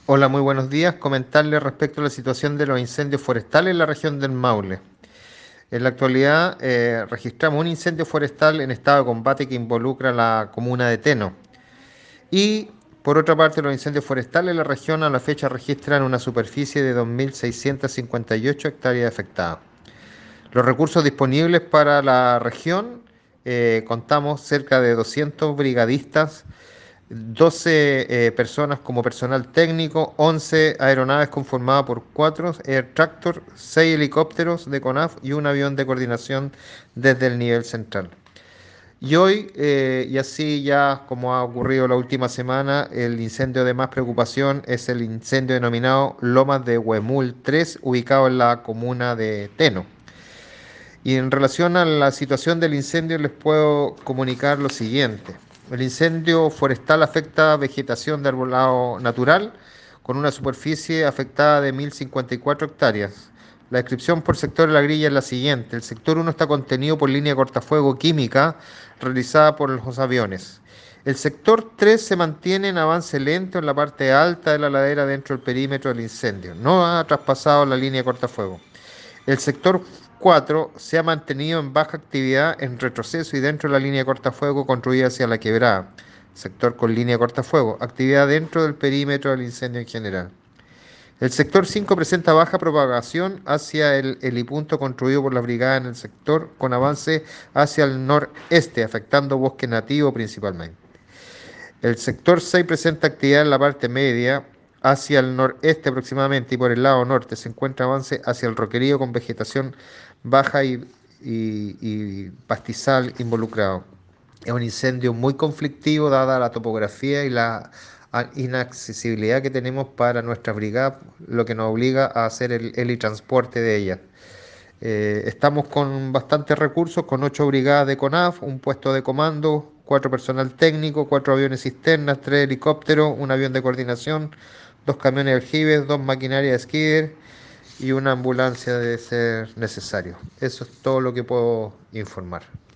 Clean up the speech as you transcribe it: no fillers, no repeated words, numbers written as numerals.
Hola, muy buenos días. Comentarles respecto a la situación de los incendios forestales en la región del Maule. En la actualidad registramos un incendio forestal en estado de combate que involucra a la comuna de Teno. Y por otra parte, los incendios forestales en la región a la fecha registran una superficie de 2.658 hectáreas afectadas. Los recursos disponibles para la región, contamos cerca de 200 brigadistas, 12 personas como personal técnico, 11 aeronaves conformadas por 4 Air Tractor, 6 helicópteros de CONAF y un avión de coordinación desde el nivel central. Y hoy, y así ya como ha ocurrido la última semana, el incendio de más preocupación es el incendio denominado Lomas de Huemul 3, ubicado en la comuna de Teno. Y en relación a la situación del incendio les puedo comunicar lo siguiente. El incendio forestal afecta vegetación de arbolado natural con una superficie afectada de 1.054 hectáreas. La descripción por sector de la grilla es la siguiente. El sector 1 está contenido por línea de cortafuego química realizada por los aviones. El sector 3 se mantiene en avance lento en la parte alta de la ladera dentro del perímetro del incendio. No ha traspasado la línea de cortafuego. El sector 4 se ha mantenido en baja actividad en retroceso y dentro de la línea de cortafuego construida hacia la quebrada. Sector con línea de cortafuego. Actividad dentro del perímetro del incendio en general. El sector 5 presenta baja propagación hacia el helipunto construido por la brigada en el sector con avance hacia el noreste, afectando bosque nativo principalmente. El sector 6 presenta actividad en la parte media hacia el noreste aproximadamente y por el lado norte se encuentra avance hacia el roquerío con vegetación baja y pastizal involucrado. Es un incendio muy conflictivo dada la topografía y la inaccesibilidad que tenemos para nuestra brigada, lo que nos obliga a hacer el helitransporte de ella. Estamos con bastantes recursos, con 8 brigadas de CONAF, un puesto de comando, 4 personal técnico, 4 aviones cisternas, 3 helicópteros, un avión de coordinación, 2 camiones aljibes, 2 maquinarias de skidder y una ambulancia de ser necesario. Eso es todo lo que puedo informar.